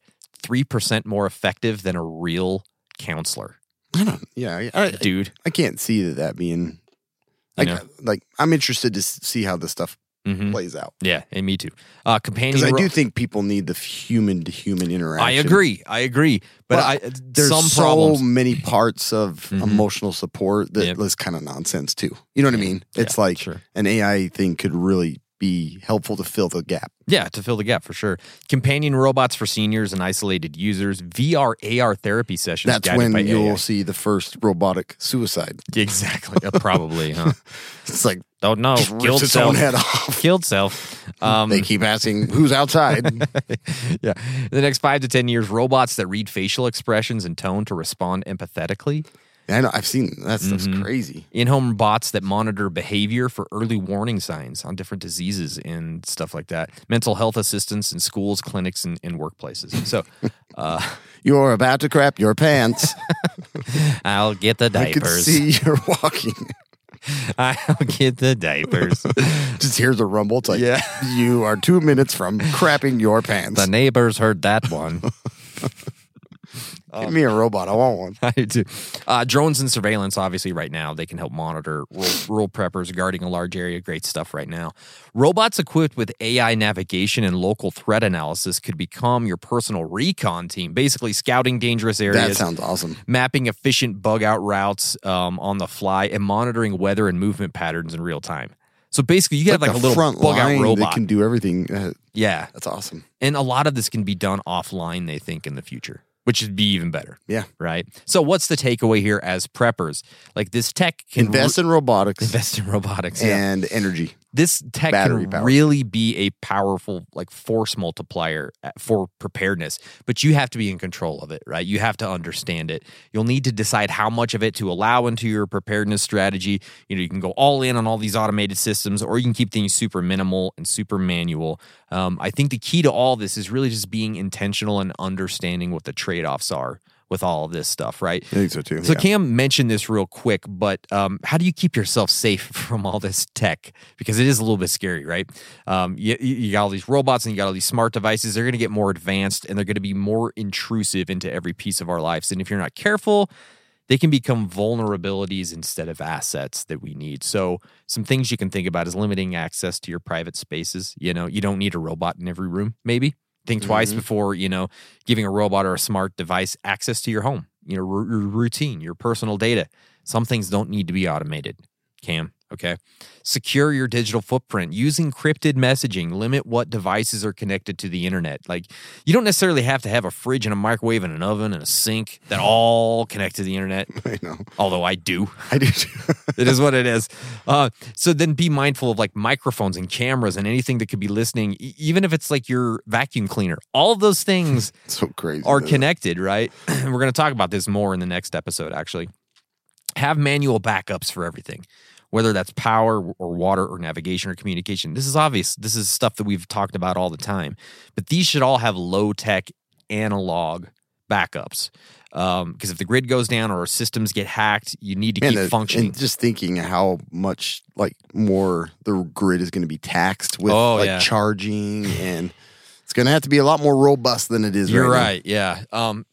Speaker 8: 3% more effective than a real counselor.
Speaker 7: I don't. Yeah,
Speaker 8: Dude.
Speaker 7: I can't see that being.
Speaker 8: You know?
Speaker 7: Like I'm interested to see how this stuff
Speaker 8: Mhm.
Speaker 7: plays out.
Speaker 8: Yeah, and me too. Companion.
Speaker 7: Because I do think people need the human to human interaction.
Speaker 8: I agree. But
Speaker 7: Well, there's
Speaker 8: some
Speaker 7: so
Speaker 8: problems.
Speaker 7: many parts of emotional support that
Speaker 8: Yep.
Speaker 7: is kind of nonsense too. You know what I mean? It's
Speaker 8: Yeah,
Speaker 7: like
Speaker 8: sure.
Speaker 7: an AI thing could really be helpful to fill the gap.
Speaker 8: Yeah, to fill the gap for sure. Companion robots for seniors and isolated users. VR, AR therapy sessions.
Speaker 7: That's
Speaker 8: guided
Speaker 7: when
Speaker 8: by
Speaker 7: you'll
Speaker 8: AI.
Speaker 7: see the first robotic suicide.
Speaker 8: Exactly. Probably, huh?
Speaker 7: It's like
Speaker 8: Don't know.
Speaker 7: rips
Speaker 8: Killed
Speaker 7: its
Speaker 8: self.
Speaker 7: own head off.
Speaker 8: Killed self.
Speaker 7: They keep asking who's outside.
Speaker 8: Yeah. In the next 5 to 10 years, robots that read facial expressions and tone to respond empathetically.
Speaker 7: I know. I've seen that stuff's
Speaker 8: Mm-hmm.
Speaker 7: crazy.
Speaker 8: In-home bots that monitor behavior for early warning signs on different diseases and stuff like that. Mental health assistance in schools, clinics, and workplaces. So
Speaker 7: You're about to crap your pants.
Speaker 8: I'll get the
Speaker 7: I can
Speaker 8: diapers.
Speaker 7: see you're walking.
Speaker 8: I'll get the diapers.
Speaker 7: Just hears a rumble. It's like,
Speaker 8: Yeah.
Speaker 7: you are 2 minutes from crapping your pants.
Speaker 8: The neighbors heard that one.
Speaker 7: Give me a robot. I want one.
Speaker 8: I do. Drones and surveillance, obviously, right now, they can help monitor rural preppers guarding a large area. Great stuff right now. Robots equipped with AI navigation and local threat analysis could become your personal recon team, basically scouting dangerous areas.
Speaker 7: That sounds awesome.
Speaker 8: Mapping efficient bug out routes on the fly and monitoring weather and movement patterns in real time. So basically, you get like a little
Speaker 7: front
Speaker 8: bug out
Speaker 7: line
Speaker 8: robot.
Speaker 7: that can do everything.
Speaker 8: Yeah.
Speaker 7: That's awesome.
Speaker 8: And a lot of this can be done offline, they think, in the future, which would be even better.
Speaker 7: Yeah.
Speaker 8: Right? So what's the takeaway here as preppers? Like this tech can...
Speaker 7: Invest in robotics.
Speaker 8: Invest in robotics,
Speaker 7: and energy.
Speaker 8: This tech
Speaker 7: Battery
Speaker 8: can
Speaker 7: power.
Speaker 8: really be a powerful like force multiplier for preparedness, but you have to be in control of it, right? You have to understand it. You'll need to decide how much of it to allow into your preparedness strategy. You know, you can go all in on all these automated systems, or you can keep things super minimal and super manual. I think the key to all this is really just being intentional and understanding what the trade-offs are with all of this stuff, right?
Speaker 7: I think so too.
Speaker 8: So Cam mentioned this real quick, but how do you keep yourself safe from all this tech? Because it is a little bit scary, right? You got all these robots and you got all these smart devices. They're going to get more advanced and they're going to be more intrusive into every piece of our lives. And if you're not careful, they can become vulnerabilities instead of assets that we need. So some things you can think about is limiting access to your private spaces. You know, you don't need a robot in every room, maybe. Think twice before, giving a robot or a smart device access to your home, your routine, your personal data. Some things don't need to be automated, Cam, okay? Secure your digital footprint. Use encrypted messaging. Limit what devices are connected to the internet. Like, you don't necessarily have to have a fridge and a microwave and an oven and a sink that all connect to the internet.
Speaker 7: I know.
Speaker 8: Although I do.
Speaker 7: I do too.
Speaker 8: It is what it is. So then be mindful of like microphones and cameras and anything that could be listening, even if it's like your vacuum cleaner. All of those things
Speaker 7: so crazy
Speaker 8: are connected, right? We're going to talk about this more in the next episode, actually. Have manual backups for everything, whether that's power or water or navigation or communication. This is obvious. This is stuff that we've talked about all the time. But these should all have low-tech analog backups. Because if the grid goes down or systems get hacked, you need to keep functioning.
Speaker 7: And just thinking how much more the grid is going to be taxed with charging, and it's going to have to be a lot more robust than it is
Speaker 8: You're
Speaker 7: right
Speaker 8: now. Yeah.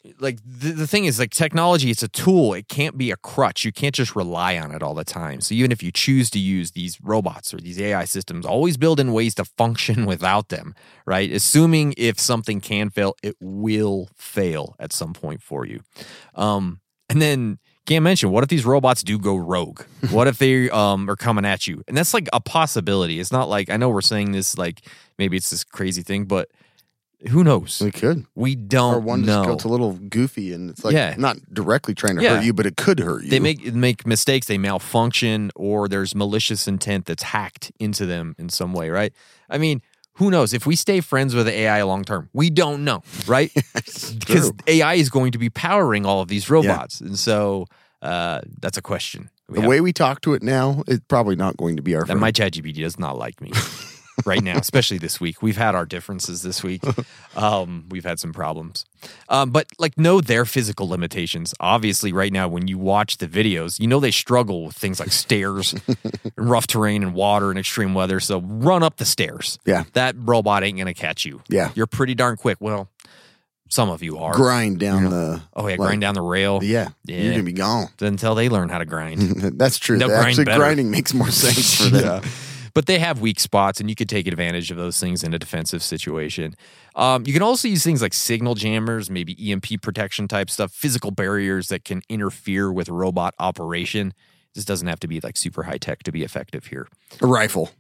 Speaker 8: The thing is, like, technology, it's a tool. It can't be a crutch. You can't just rely on it all the time. So even if you choose to use these robots or these AI systems, always build in ways to function without them, right? Assuming if something can fail, it will fail at some point for you. And then Cam mentioned, what if these robots do go rogue? What if they are coming at you? And that's like a possibility. It's not like, I know we're saying this like maybe it's this crazy thing, but who knows?
Speaker 7: It could.
Speaker 8: We don't
Speaker 7: or one
Speaker 8: know.
Speaker 7: just goes a little goofy, and it's like not directly trying to hurt you, but it could hurt you.
Speaker 8: They make mistakes, they malfunction, or there's malicious intent that's hacked into them in some way, right? I mean, who knows? If we stay friends with AI long term, we don't know, right? Because AI is going to be powering all of these robots, and so that's a question.
Speaker 7: The way we talk to it now, it's probably not going to be our friend.
Speaker 8: And my ChatGPT does not like me. Right now, especially this week. We've had our differences this week. We've had some problems. But know their physical limitations. Obviously, right now, when you watch the videos, they struggle with things like stairs, and rough terrain, and water, and extreme weather. So run up the stairs.
Speaker 7: Yeah.
Speaker 8: That robot ain't going to catch you.
Speaker 7: Yeah.
Speaker 8: You're pretty darn quick. Well, some of you are.
Speaker 7: Grind down the...
Speaker 8: Oh, yeah, grind down the rail.
Speaker 7: Yeah. You're going to be gone.
Speaker 8: Until they learn how to grind.
Speaker 7: That's true. Actually, grinding makes more sense for them.
Speaker 8: Yeah. But they have weak spots, and you could take advantage of those things in a defensive situation. You can also use things like signal jammers, maybe EMP protection type stuff, physical barriers that can interfere with robot operation. This doesn't have to be like super high tech to be effective here.
Speaker 7: A rifle.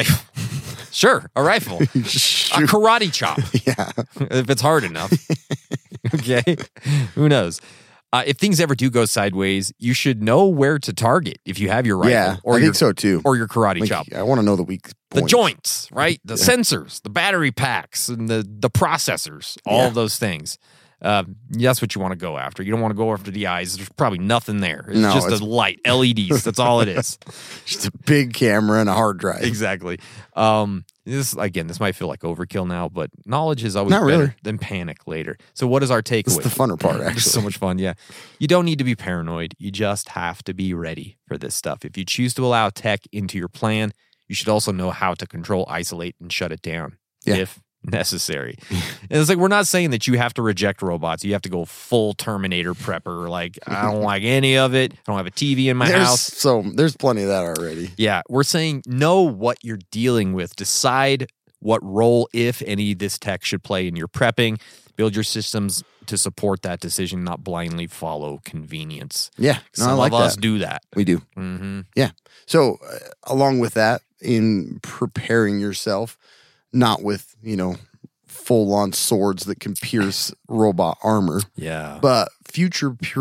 Speaker 8: Sure, a rifle. A karate chop.
Speaker 7: Yeah.
Speaker 8: If it's hard enough. Okay. Who knows? If things ever do go sideways, you should know where to target if you have your rifle.
Speaker 7: Yeah, I think so too.
Speaker 8: Or your karate chop.
Speaker 7: I want to know the weak points.
Speaker 8: The joints, right? The sensors, the battery packs, and the processors, all of those things. That's what you want to go after. You don't want to go after the eyes. There's probably nothing there. It's just a light, LEDs. That's all it is.
Speaker 7: Just a big camera and a hard drive.
Speaker 8: Exactly. This might feel like overkill now, but knowledge is always better than panic later. So what is our takeaway?
Speaker 7: It's the funner part, actually.
Speaker 8: It's so much fun, yeah. You don't need to be paranoid. You just have to be ready for this stuff. If you choose to allow tech into your plan, you should also know how to control, isolate, and shut it down if necessary. And it's like, we're not saying that you have to reject robots. You have to go full Terminator prepper. Like, I don't like any of it. I don't have a TV in my house.
Speaker 7: So there's plenty of that already.
Speaker 8: Yeah. We're saying know what you're dealing with. Decide what role, if any, this tech should play in your prepping. Build your systems to support that decision, not blindly follow convenience.
Speaker 7: Yeah.
Speaker 8: Some of us do that.
Speaker 7: We do.
Speaker 8: Mm-hmm.
Speaker 7: Yeah. So along with that, in preparing yourself, not with, full-on swords that can pierce robot armor.
Speaker 8: Yeah.
Speaker 7: But future-proof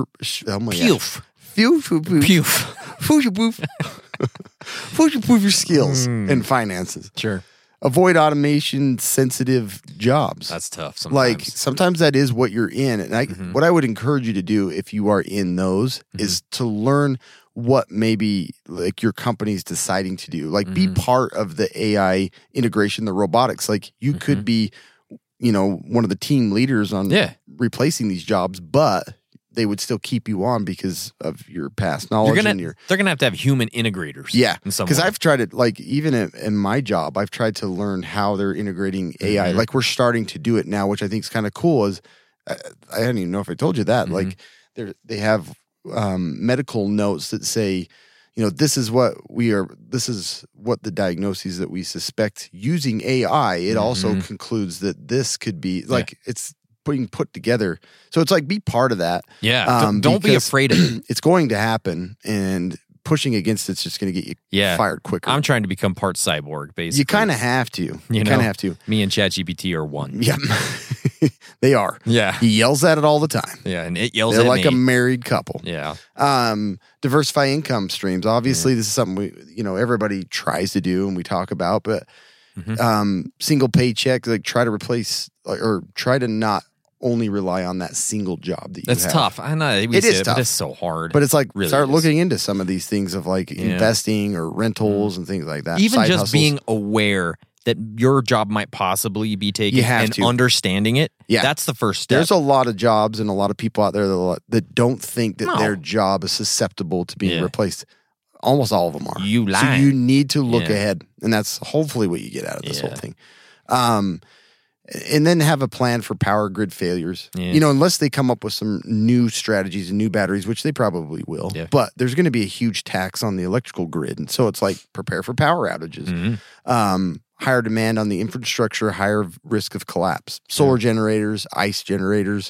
Speaker 7: your skills and finances.
Speaker 8: Sure.
Speaker 7: Avoid automation-sensitive jobs.
Speaker 8: That's tough sometimes.
Speaker 7: Like, sometimes that is what you're in. And what I would encourage you to do if you are in those is to learn what maybe like your company's deciding to do. Like, be part of the AI integration, the robotics. Like, you could be, one of the team leaders on replacing these jobs, but they would still keep you on because of your past knowledge.
Speaker 8: They're going to have human integrators.
Speaker 7: Yeah.
Speaker 8: In some
Speaker 7: because
Speaker 8: way.
Speaker 7: I've tried it, like, even in my job, I've tried to learn how they're integrating AI. Like, we're starting to do it now, which I think is kind of cool. Is I don't even know if I told you that. Like, they have medical notes that say, this is what the diagnoses that we suspect using AI. It also concludes that this could be like it's being put together. So it's like, be part of that.
Speaker 8: Yeah. Don't be afraid of it.
Speaker 7: It's going to happen, and pushing against it's just going to get you fired quicker.
Speaker 8: I'm trying to become part cyborg, basically.
Speaker 7: You kind of have to. You kind of have to.
Speaker 8: Me and ChatGPT are one.
Speaker 7: Yeah. They are.
Speaker 8: Yeah.
Speaker 7: He yells at it all the time.
Speaker 8: Yeah, and it yells
Speaker 7: They're
Speaker 8: at
Speaker 7: like
Speaker 8: me.
Speaker 7: a married couple.
Speaker 8: Yeah.
Speaker 7: Diversify income streams. Obviously, this is something everybody tries to do and we talk about, but single paycheck, like try to replace or try to not only rely on that single job that you have.
Speaker 8: That's tough. I know
Speaker 7: It is tough.
Speaker 8: but it's so hard.
Speaker 7: But it's like,
Speaker 8: really
Speaker 7: start
Speaker 8: is.
Speaker 7: looking into some of these things of like investing or rentals and things like that.
Speaker 8: Even
Speaker 7: Side
Speaker 8: just
Speaker 7: hustles.
Speaker 8: being aware that your job might possibly be taken
Speaker 7: You have
Speaker 8: and
Speaker 7: to.
Speaker 8: understanding it.
Speaker 7: Yeah.
Speaker 8: That's the first step.
Speaker 7: There's a lot of jobs and a lot of people out there that don't think that their job is susceptible to being replaced. Almost all of them are.
Speaker 8: You lie.
Speaker 7: So you need to look ahead, and that's hopefully what you get out of this whole thing. And then have a plan for power grid failures.
Speaker 8: Yeah.
Speaker 7: Unless they come up with some new strategies and new batteries, which they probably will. Yeah. But there's going to be a huge tax on the electrical grid, and so it's like prepare for power outages. Higher demand on the infrastructure, higher risk of collapse. Solar generators, ICE generators,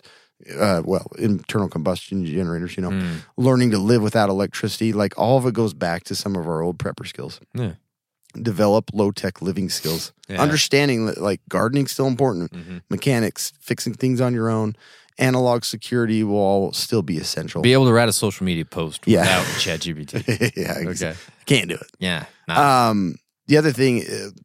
Speaker 7: internal combustion generators, learning to live without electricity. Like, all of it goes back to some of our old prepper skills.
Speaker 8: Yeah.
Speaker 7: Develop low-tech living skills.
Speaker 8: Yeah.
Speaker 7: Understanding that, like, gardening's still important. Mechanics, fixing things on your own. Analog security will all still be essential.
Speaker 8: Be able to write a social media post without ChatGPT.
Speaker 7: Yeah.
Speaker 8: Okay.
Speaker 7: Can't do it.
Speaker 8: Yeah.
Speaker 7: The other thing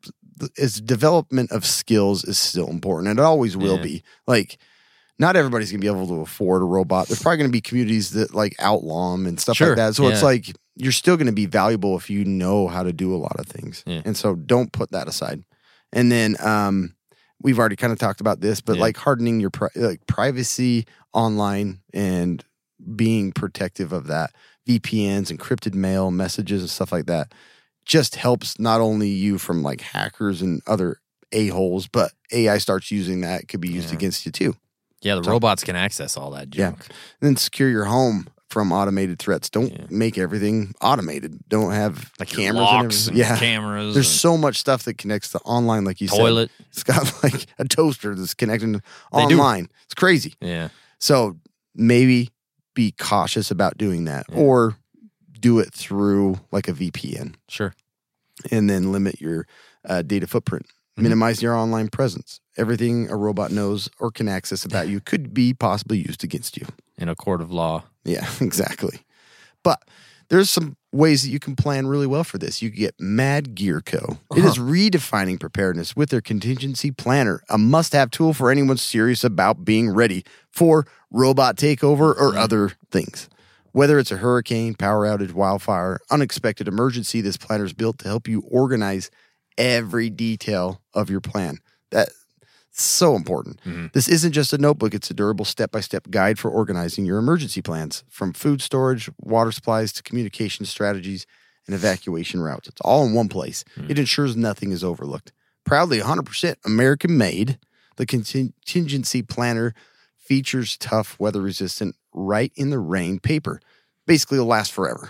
Speaker 7: is development of skills is still important, and it always will be. Like, not everybody's going to be able to afford a robot. There's probably going to be communities that like outlaw them and stuff like that. So it's like, you're still going to be valuable if you know how to do a lot of things. Yeah. And so don't put that aside. And then we've already kind of talked about this, but like hardening your privacy online and being protective of that. VPNs, encrypted mail, messages, and stuff like that just helps not only you from like hackers and other a-holes, but AI starts using that. It could be used against you too.
Speaker 8: Yeah, the robots can access all that junk.
Speaker 7: Yeah. And then secure your home from automated threats. Don't make everything automated. Don't have
Speaker 8: like
Speaker 7: cameras
Speaker 8: locks
Speaker 7: and everything.
Speaker 8: and cameras.
Speaker 7: There's so much stuff that connects to online, like you
Speaker 8: Toilet.
Speaker 7: said. It's got like a toaster that's connecting online. It's crazy.
Speaker 8: Yeah.
Speaker 7: So maybe be cautious about doing that or do it through like a VPN.
Speaker 8: Sure.
Speaker 7: And then limit your data footprint. Minimize your online presence. Everything a robot knows or can access about you could be possibly used against you.
Speaker 8: In a court of law.
Speaker 7: Yeah, exactly. But there's some ways that you can plan really well for this. You can get Mad Gear Co. It is redefining preparedness with their contingency planner, a must-have tool for anyone serious about being ready for robot takeover or other things. Whether it's a hurricane, power outage, wildfire, unexpected emergency, this planner is built to help you organize every detail of your plan. That's so important. This isn't just a notebook. It's a durable step-by-step guide for organizing your emergency plans, from food storage, water supplies, to communication strategies and evacuation routes. It's all in one place. It ensures nothing is overlooked. Proudly 100% American-made, the contingency planner features tough, weather-resistant, right-in-the-rain paper. Basically, it'll last forever.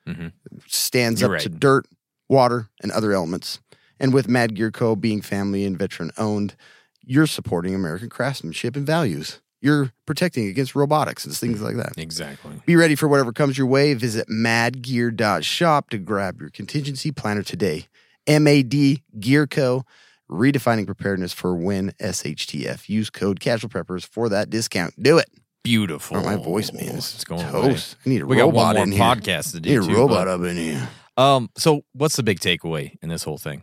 Speaker 7: Stands up to dirt, water, and other elements. And with Mad Gear Co. being family and veteran-owned, you're supporting American craftsmanship and values. You're protecting against robotics and things like that.
Speaker 8: Exactly.
Speaker 7: Be ready for whatever comes your way. Visit madgear.shop to grab your contingency planner today. MAD Gear Co. Redefining preparedness for when SHTF. Use code Casual Preppers for that discount. Do it.
Speaker 8: Beautiful.
Speaker 7: Oh, my voice, man, is
Speaker 8: going
Speaker 7: toast. I need a
Speaker 8: we got
Speaker 7: robot
Speaker 8: one
Speaker 7: in
Speaker 8: more
Speaker 7: here.
Speaker 8: podcast to do.
Speaker 7: Need a
Speaker 8: too,
Speaker 7: robot
Speaker 8: but-
Speaker 7: up in here.
Speaker 8: So what's the big takeaway in this whole thing?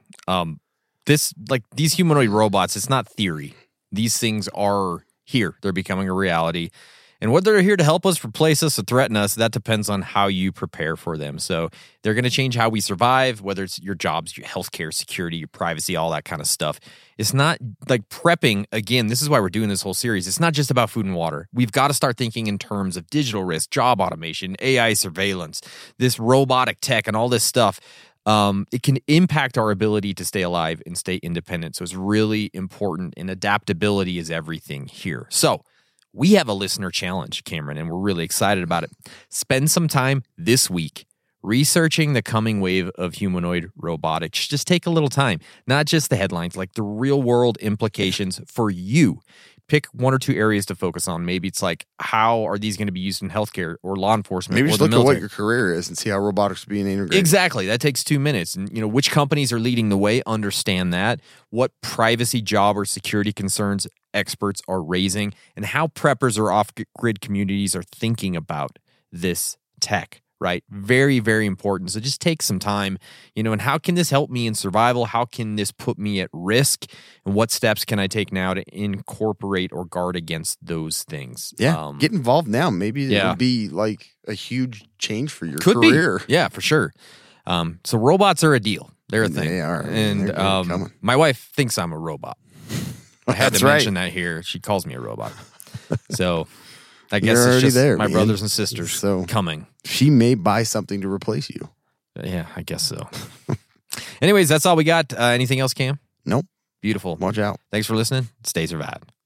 Speaker 8: These humanoid robots, it's not theory. These things are here. They're becoming a reality. And whether they're here to help us, replace us, or threaten us, that depends on how you prepare for them. So they're going to change how we survive, whether it's your jobs, your healthcare, security, your privacy, all that kind of stuff. It's not like prepping. Again, this is why we're doing this whole series. It's not just about food and water. We've got to start thinking in terms of digital risk, job automation, AI surveillance, this robotic tech, and all this stuff. It can impact our ability to stay alive and stay independent. So it's really important, and adaptability is everything here. So we have a listener challenge, Cameron, and we're really excited about it. Spend some time this week researching the coming wave of humanoid robotics. Just take a little time, not just the headlines, like the real world implications for you. Pick one or two areas to focus on. Maybe it's like, how are these going to be used in healthcare or law enforcement?
Speaker 7: Maybe
Speaker 8: or
Speaker 7: just
Speaker 8: the
Speaker 7: look at what
Speaker 8: military?
Speaker 7: your career is and see how robotics are being integrated.
Speaker 8: Exactly. That takes 2 minutes. And, which companies are leading the way, understand that. What privacy, job, or security concerns experts are raising, and how preppers or off-grid communities are thinking about this tech, right? Very, very important. So just take some time, and how can this help me in survival? How can this put me at risk? And what steps can I take now to incorporate or guard against those things?
Speaker 7: Yeah, get involved now. Maybe it would be like a huge change for your career.
Speaker 8: Be. Yeah, for sure. So robots are a deal. They're a thing.
Speaker 7: They are.
Speaker 8: And
Speaker 7: They're coming.
Speaker 8: my wife thinks I'm a robot. I had
Speaker 7: That's
Speaker 8: to
Speaker 7: right.
Speaker 8: mention that here. She calls me a robot. So I guess
Speaker 7: You're
Speaker 8: it's
Speaker 7: already
Speaker 8: just
Speaker 7: there,
Speaker 8: my
Speaker 7: man.
Speaker 8: brothers and sisters
Speaker 7: So-
Speaker 8: coming.
Speaker 7: She may buy something to replace you.
Speaker 8: Yeah, I guess so. Anyways, that's all we got. Anything else, Cam?
Speaker 7: Nope.
Speaker 8: Beautiful.
Speaker 7: Watch out.
Speaker 8: Thanks for listening. Stay survived.